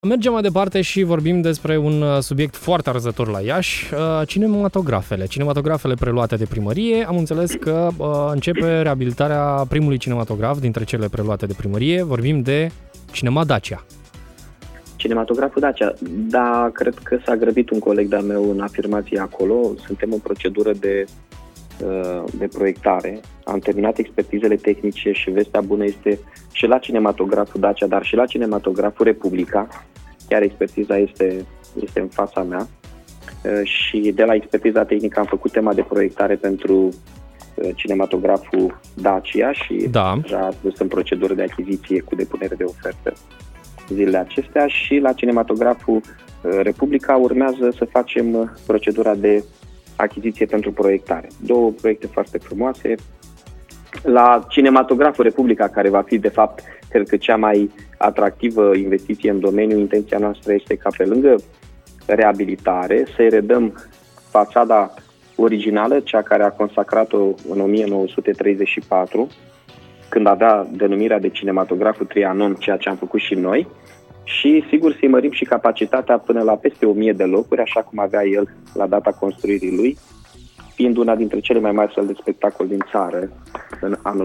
Mergem mai departe și vorbim despre un subiect foarte arzător la Iași, cinematografele. Cinematografele preluate de primărie. Am înțeles că începe reabilitarea primului cinematograf dintre cele preluate de primărie. Vorbim de Cinema Dacia. Cinematograful Dacia, da, cred că s-a grăbit un coleg de-al meu în afirmație acolo. Suntem în procedură de proiectare. Am terminat expertizele tehnice și vestea bună este și la cinematograful Dacia, dar și la cinematograful Republica. Chiar expertiza este în fața mea. Și de la expertiza tehnică am făcut tema de proiectare pentru cinematograful Dacia și deja sunt în procedură de achiziție cu depunere de ofertă zilele acestea, și la cinematograful Republica urmează să facem procedura de achiziție pentru proiectare. Două proiecte foarte frumoase. La cinematograful Republica, care va fi de fapt, cred că cea mai atractivă investiție în domeniu, intenția noastră este ca pe lângă reabilitare să-i redăm fațada originală, cea care a consacrat-o în 1934, când avea denumirea de cinematograful Trianon, ceea ce am făcut și noi, și sigur să-i mărim și capacitatea până la peste 1000 de locuri, așa cum avea el la data construirii lui, fiind una dintre cele mai mari săli de spectacol din țară în anul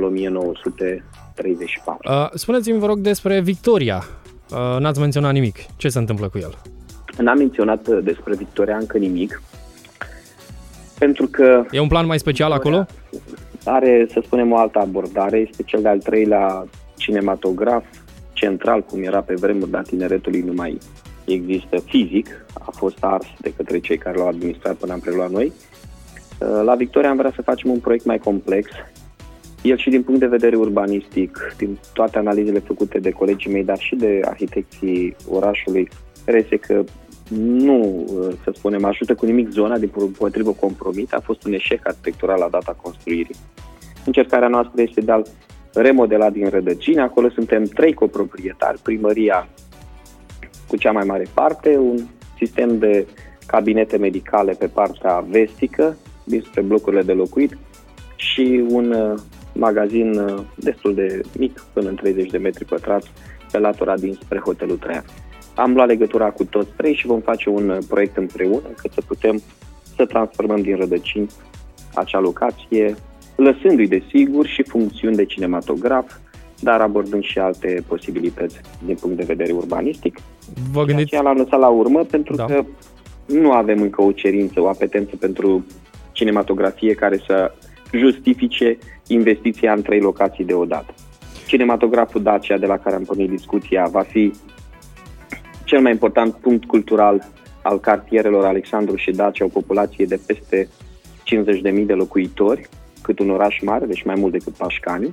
1934. Spuneți-mi, vă rog, despre Victoria. N-ați menționat nimic. Ce se întâmplă cu el? N-am menționat despre Victoria încă nimic, pentru că... E un plan mai special acolo? Are, să spunem, o altă abordare. Este cel de-al treilea cinematograf central, cum era pe vremuri, dar tineretului nu mai există fizic. A fost ars de către cei care l-au administrat până am preluat noi. La Victoria am vrea să facem un proiect mai complex. El și din punct de vedere urbanistic, din toate analizele făcute de colegii mei, dar și de arhitecții orașului, reiese că nu, să spunem, ajută cu nimic zona, dimpotrivă compromit. A fost un eșec arhitectural la data construirii. Încercarea noastră este de a-l remodela din rădăcini. Acolo suntem 3 coproprietari, primăria cu cea mai mare parte, un sistem de cabinete medicale pe partea vestică, dinspre blocurile de locuit, și un magazin destul de mic, până în 30 de metri pătrați, pe latura dinspre Hotelul Traian. Am luat legătura cu toți 3 și vom face un proiect împreună, încât să putem să transformăm din rădăcini acea locație, lăsându-i desigur și funcțiuni de cinematograf, dar abordând și alte posibilități din punct de vedere urbanistic. Vă gândiți? Și l-am lăsat la urmă pentru că nu avem încă o cerință, o apetență pentru cinematografie care să justifice investiția în 3 locații deodată. Cinematograful Dacia, de la care am pornit discuția, va fi cel mai important punct cultural al cartierelor Alexandru și Dacia, o populație de peste 50.000 de locuitori, cât un oraș mare, deci mai mult decât Pașcani.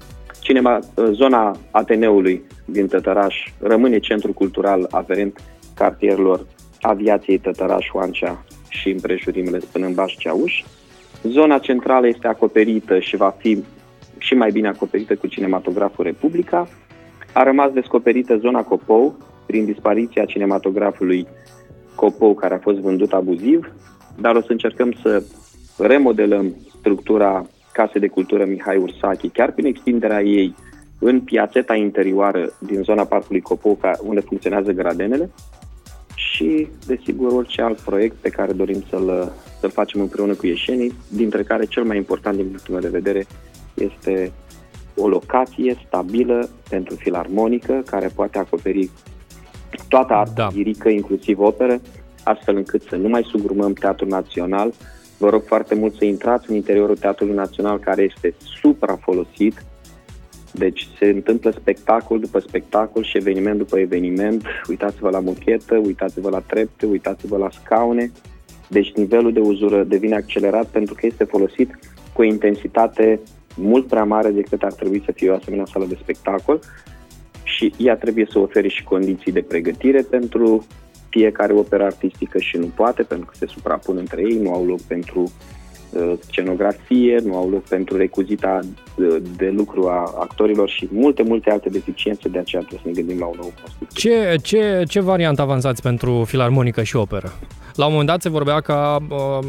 Zona Ateneului din Tătăraș rămâne centru cultural aferent cartierelor Aviației Tătăraș, Oancea și împrejurimile până în Baș-Ceauș. Zona centrală este acoperită și va fi și mai bine acoperită cu cinematograful Republica. A rămas descoperită zona Copou, prin dispariția cinematografului Copou, care a fost vândut abuziv, dar o să încercăm să remodelăm structura Casei de Cultură Mihai Ursachi, chiar prin extinderea ei în piațeta interioară din zona Parcului Copou, unde funcționează gradenele, și, desigur, orice alt proiect pe care dorim să-l facem împreună cu ieșenii, dintre care cel mai important din punctul meu de vedere este o locație stabilă pentru filarmonică, care poate acoperi toată arta lirică, inclusiv operă, astfel încât să nu mai sugrumăm Teatrul Național. Vă rog foarte mult să intrați în interiorul Teatrului Național, care este suprafolosit. Deci se întâmplă spectacol după spectacol și eveniment după eveniment. Uitați-vă la mochetă, uitați-vă la trepte, uitați-vă la scaune. Deci nivelul de uzură devine accelerat pentru că este folosit cu o intensitate mult prea mare decât ar trebui să fie o asemenea sală de spectacol, și ea trebuie să ofere și condiții de pregătire pentru fiecare operă artistică și nu poate, pentru că se suprapun între ei, nu au loc pentru scenografie, nu au loc pentru recuzita de lucru a actorilor și multe alte deficiențe, de aceea trebuie să ne gândim la o nouă construcție. Ce variantă avansați pentru filarmonică și operă? La un moment dat se vorbea ca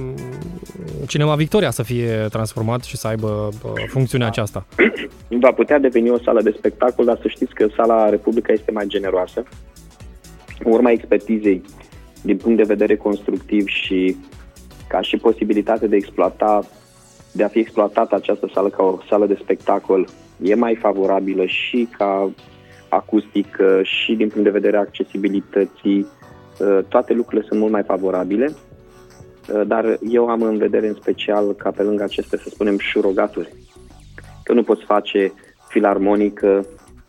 Cinema Victoria să fie transformat și să aibă funcțiunea aceasta. Va putea deveni o sală de spectacol, dar să știți că sala Republica este mai generoasă. În urma expertizei din punct de vedere constructiv și ca și posibilitate de a fi exploatată această sală ca o sală de spectacol e mai favorabilă și ca acustică și din punct de vedere accesibilității, toate lucrurile sunt mult mai favorabile, dar eu am în vedere în special ca pe lângă acestea, să spunem, șurogaturi. Că nu poți face filarmonică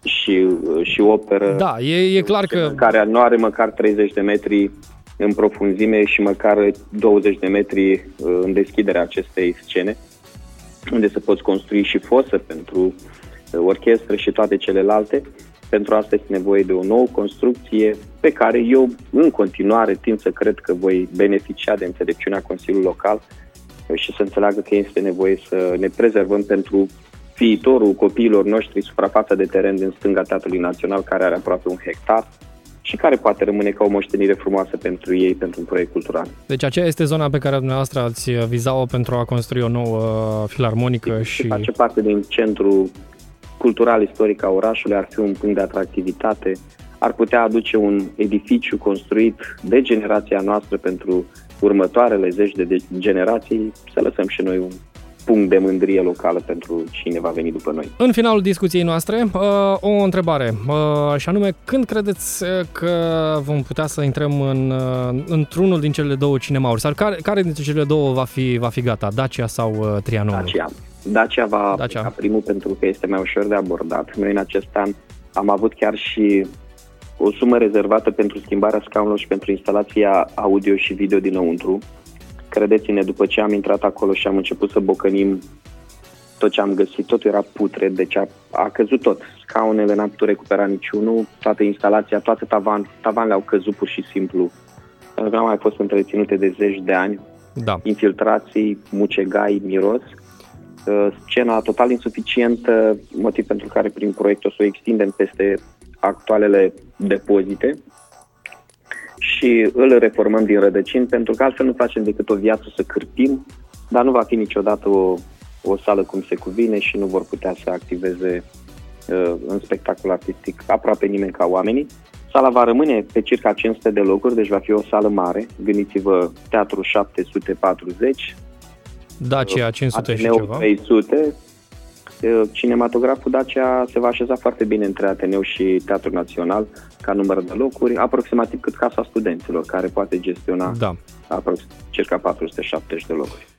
și operă. Da, e clar că... care nu are măcar 30 de metri în profunzime și măcar 20 de metri în deschiderea acestei scene, unde să poți construi și fosă pentru orchestră și toate celelalte. Pentru asta este nevoie de o nouă construcție pe care eu în continuare tind să cred că voi beneficia de înțelepciunea Consiliului Local și să înțeleagă că este nevoie să ne prezervăm pentru viitorul copiilor noștri suprafața de teren din stânga Teatrului Național, care are aproape 1 hectar și care poate rămâne ca o moștenire frumoasă pentru ei, pentru un proiect cultural. Deci aceea este zona pe care dumneavoastră ați vizat-o pentru a construi o nouă filarmonică și... Face parte din centrul cultural istoric a orașului, ar fi un punct de atractivitate, ar putea aduce un edificiu construit de generația noastră pentru următoarele zeci de generații, să lăsăm și noi un punct de mândrie locală pentru cine va veni după noi. În finalul discuției noastre, o întrebare, și anume, când credeți că vom putea să intrăm într-unul din cele două cinemauri? Sau care dintre cele două va fi gata, Dacia sau Trianonul? Dacia va ca primul pentru că este mai ușor de abordat. Noi în acest an am avut chiar și o sumă rezervată pentru schimbarea scaunelor și pentru instalația audio și video dinăuntru. Credeți-ne, după ce am intrat acolo și am început să bocănim tot ce am găsit, totul era putred, deci a căzut tot. Scaunele n-am putut recupera niciunul, toată instalația, toate tavanele au căzut pur și simplu, pentru că nu au mai fost întreținute de zeci de ani. Da. Infiltrații, mucegai, miros. Scena total insuficientă, motiv pentru care prin proiect o să o extindem peste actualele depozite și îl reformăm din rădăcini, pentru că altfel nu facem decât o viață să cârpim, dar nu va fi niciodată o sală cum se cuvine și nu vor putea să activeze în spectacol artistic aproape nimeni ca oamenii. Sala va rămâne pe circa 500 de locuri, deci va fi o sală mare. Gândiți-vă, Teatru 740, Dacia 500 Ateneu și ceva. 300. Cinematograful Dacia se va așeza foarte bine între Ateneu și Teatrul Național ca număr de locuri, aproximativ cât Casa Studenților, care poate gestiona circa 470 de locuri.